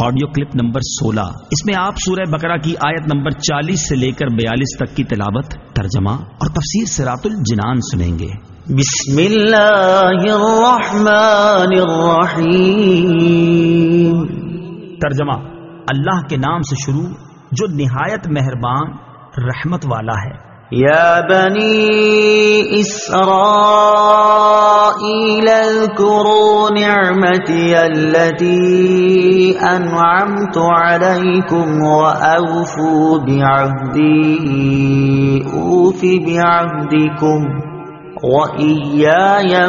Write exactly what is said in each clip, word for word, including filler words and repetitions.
Audio clip number سولہ۔ اس میں آپ سورہ بقرہ کی آیت نمبر چالیس سے لے کر بیالیس تک کی تلاوت، ترجمہ اور تفسیر صراط الجنان سنیں گے۔ بسم اللہ الرحمن الرحیم۔ ترجمہ: اللہ کے نام سے شروع جو نہایت مہربان رحمت والا ہے۔ یا بنی اسرائیل اذکروا نعمتی التي انعمت علیکم وأوفوا بعہدی اوف بعہدکم وإیای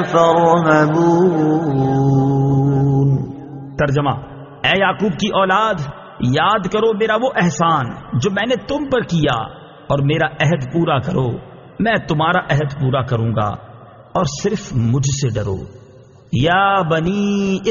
فارہبون۔ ترجمہ: اے یعقوب کی اولاد، یاد کرو میرا وہ احسان جو میں نے تم پر کیا، اور میرا عہد پورا کرو، میں تمہارا عہد پورا کروں گا، اور صرف مجھ سے ڈرو۔ یا بنی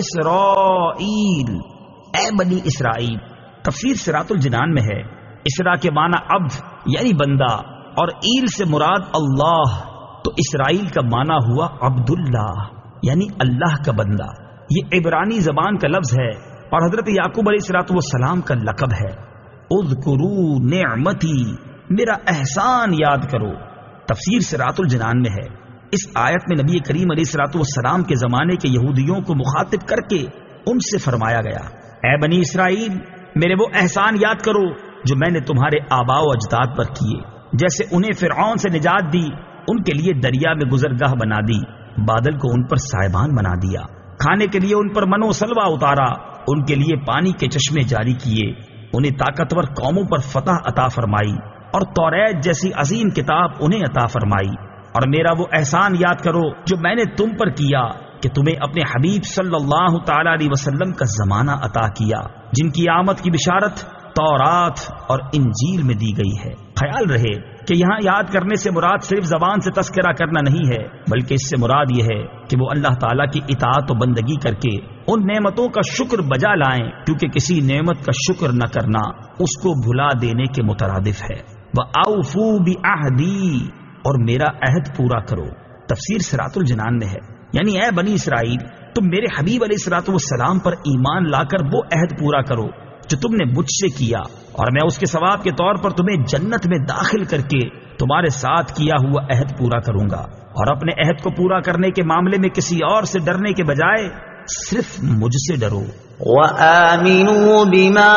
اسرائیل، اے بنی اسرائیل۔ تفسیر صراط الجنان میں ہے اسرا کے معنی عبد یعنی بندہ، اور ایل سے مراد اللہ، تو اسرائیل کا معنی ہوا عبداللہ یعنی اللہ کا بندہ۔ یہ عبرانی زبان کا لفظ ہے اور حضرت یعقوب علیہ الصلوۃ والسلام کا لقب ہے۔ اذکروا نعمتی، میرا احسان یاد کرو۔ تفسیر صراط الجنان میں ہے اس آیت میں نبی کریم علیہ الصلوۃ والسلام کے زمانے کے یہودیوں کو مخاطب کر کے ان سے فرمایا گیا، اے بنی اسرائیل، میرے وہ احسان یاد کرو جو میں نے تمہارے آباء و اجداد پر کیے، جیسے انہیں فرعون سے نجات دی، ان کے لیے دریا میں گزرگاہ بنا دی، بادل کو ان پر سائبان بنا دیا، کھانے کے لیے ان پر منو سلوا اتارا، ان کے لیے پانی کے چشمے جاری کیے، انہیں طاقتور قوموں پر فتح عطا فرمائی، اور توریت جیسی عظیم کتاب انہیں عطا فرمائی۔ اور میرا وہ احسان یاد کرو جو میں نے تم پر کیا کہ تمہیں اپنے حبیب صلی اللہ تعالی علیہ وسلم کا زمانہ عطا کیا، جن کی آمد کی بشارت تورات اور انجیل میں دی گئی ہے۔ خیال رہے کہ یہاں یاد کرنے سے مراد صرف زبان سے تذکرہ کرنا نہیں ہے، بلکہ اس سے مراد یہ ہے کہ وہ اللہ تعالیٰ کی اطاعت و بندگی کر کے ان نعمتوں کا شکر بجا لائیں، کیونکہ کسی نعمت کا شکر نہ کرنا اس کو بھلا دینے کے مترادف ہے۔ وَأَوْفُوا بِعَہْدِي، اور میرا عہد پورا کرو۔ تفسیر صراط الجنان میں ہے یعنی اے بنی اسرائیل، تم میرے حبیب علیہ الصلوۃ والسلام پر ایمان لا کر وہ عہد پورا کرو جو تم نے مجھ سے کیا، اور میں اس کے ثواب کے طور پر تمہیں جنت میں داخل کر کے تمہارے ساتھ کیا ہوا عہد پورا کروں گا، اور اپنے عہد کو پورا کرنے کے معاملے میں کسی اور سے ڈرنے کے بجائے صرف مجھ سے ڈرو۔ وَآمِنُوا بِمَا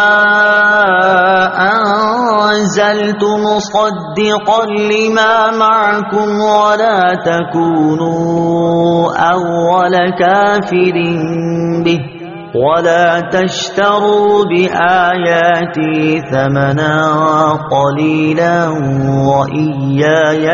أَنزَلْتُ مُصَدِّقًا لِمَا مَعَكُمْ وَلَا تَكُونُوا أَوَّلَ كَافِرٍ بِهِ وَلَا تَشْتَرُوا بِآيَاتِي ثَمَنًا قَلِيلًا وَإِيَّايَ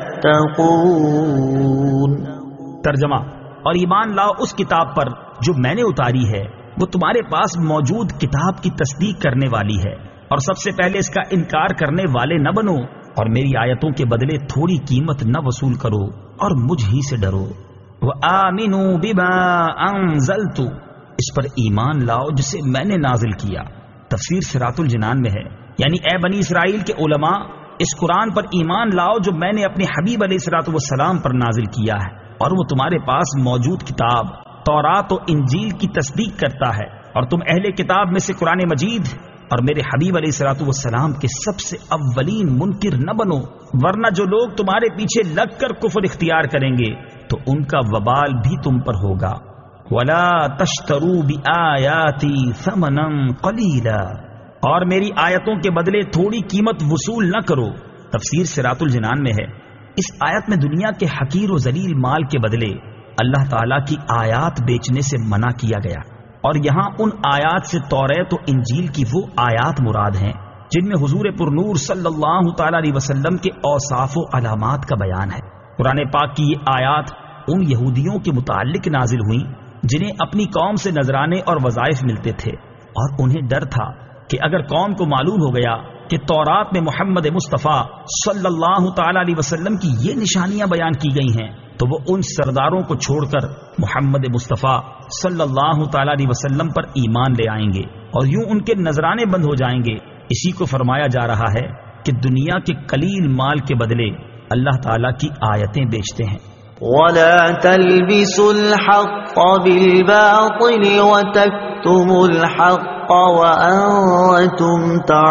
فَاتَّقُونِ۔ ترجمہ: اور ایمان لاؤ اس کتاب پر جو میں نے اتاری ہے، وہ تمہارے پاس موجود کتاب کی تصدیق کرنے والی ہے، اور سب سے پہلے اس کا انکار کرنے والے نہ بنو، اور میری آیتوں کے بدلے تھوڑی قیمت نہ وصول کرو، اور مجھ ہی سے ڈرو۔ وَآمِنُوا بِمَا أَنزَلْتُ، اس پر ایمان لاؤ جسے میں نے نازل کیا۔ تفسیر صراط الجنان میں ہے یعنی اے بنی اسرائیل کے علماء، اس قرآن پر ایمان لاؤ جو میں نے اپنے حبیب علیہ الصلوۃ والسلام پر نازل کیا ہے، اور وہ تمہارے پاس موجود کتاب تورات و انجیل کی تصدیق کرتا ہے، اور تم اہل کتاب میں سے قرآن مجید اور میرے حبیب علیہ الصلوۃ والسلام کے سب سے اولین منکر نہ بنو، ورنہ جو لوگ تمہارے پیچھے لگ کر کفر اختیار کریں گے تو ان کا وبال بھی تم پر ہوگا۔ وَلَا تَشْتَرُوا بِآيَاتِي ثَمَنًا قَلِيلًا، اور میری آیتوں کے بدلے تھوڑی قیمت وصول نہ کرو۔ تفسیر صراط الجنان میں ہے اس آیت میں دنیا کے حقیر و ذلیل مال کے بدلے اللہ تعالیٰ کی آیات بیچنے سے منع کیا گیا، اور یہاں ان آیات سے توریت و انجیل کی وہ آیات مراد ہیں جن میں حضور پرنور صلی اللہ تعالیٰ علیہ وسلم کے اوصاف و علامات کا بیان ہے۔ قرآن پاک کی یہ آیات ان یہودیوں کے متعلق نازل ہوئیں جنہیں اپنی قوم سے نذرانے اور وظائف ملتے تھے، اور انہیں ڈر تھا کہ اگر قوم کو معلوم ہو گیا کہ تورات میں محمد مصطفیٰ صلی اللہ تعالی علیہ وسلم کی یہ نشانیاں بیان کی گئی ہیں تو وہ ان سرداروں کو چھوڑ کر محمد مصطفیٰ صلی اللہ تعالی علیہ وسلم پر ایمان لے آئیں گے، اور یوں ان کے نذرانے بند ہو جائیں گے۔ اسی کو فرمایا جا رہا ہے کہ دنیا کے قلیل مال کے بدلے اللہ تعالیٰ کی آیتیں بیچتے ہیں۔ وَلَا تَلْبِسُوا الْحَقَّ بِالْبَاطِلِ وَتَكْتُمُوا الْحَقَّ الحق وأنتم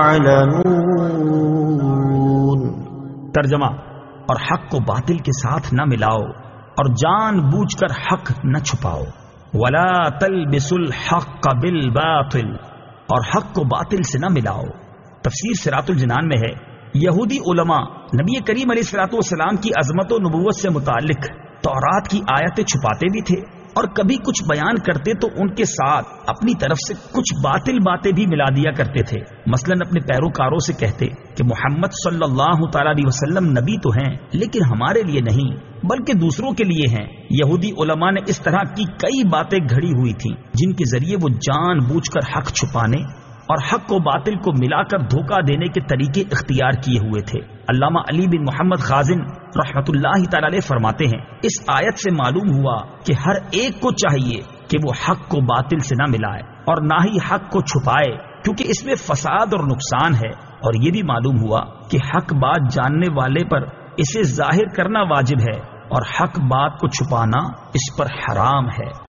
تعلمون. ترجمہ: اور حق کو باطل کے ساتھ نہ ملاؤ اور جان بوجھ کر حق نہ چھپاؤ. ولا تلبسوا الحق بالباطل، اور حق کو باطل سے نہ ملاؤ. تفسیر صراط الجنان میں ہے، یہودی علماء نبی کریم علیہ الصلوۃ والسلام کی عظمت و نبوت سے متعلق تورات کی آیتیں چھپاتے بھی تھے، اور کبھی کچھ بیان کرتے تو ان کے ساتھ اپنی طرف سے کچھ باطل باتیں بھی ملا دیا کرتے تھے. مثلا اپنے پیروکاروں سے کہتے کہ محمد صلی اللہ تعالی علیہ وسلم نبی تو ہیں لیکن ہمارے لیے نہیں بلکہ دوسروں کے لیے ہیں. یہودی علماء نے اس طرح کی کئی باتیں گھڑی ہوئی تھیں جن کے ذریعے وہ جان بوجھ کر حق چھپانے اور حق کو باطل کو ملا کر دھوکہ دینے کے طریقے اختیار کیے ہوئے تھے. علامہ علی بن محمد خازن رحمۃ اللہ تعالی علیہ فرماتے ہیں، اس آیت سے معلوم ہوا کہ ہر ایک کو چاہیے کہ وہ حق کو باطل سے نہ ملائے اور نہ ہی حق کو چھپائے، کیونکہ اس میں فساد اور نقصان ہے. اور یہ بھی معلوم ہوا کہ حق بات جاننے والے پر اسے ظاہر کرنا واجب ہے اور حق بات کو چھپانا اس پر حرام ہے.